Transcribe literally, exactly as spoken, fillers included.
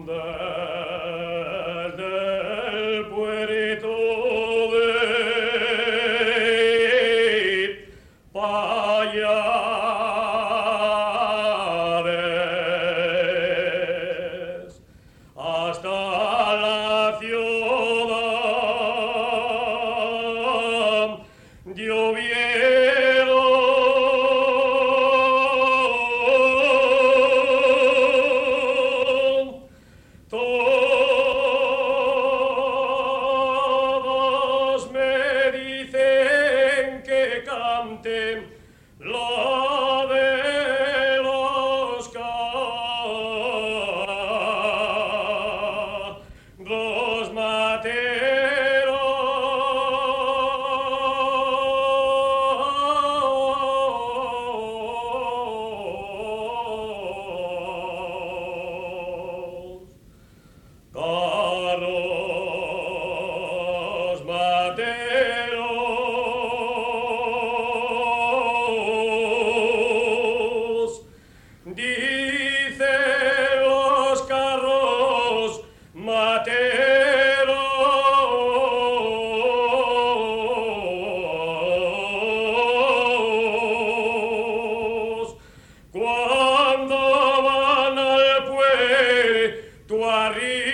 Desde el puerto de Payares hasta la ciudad llovieron. Todos me dicen que cante la de los carros materos. Carros materos, dice los carros materos, cuando van al puerto arriba.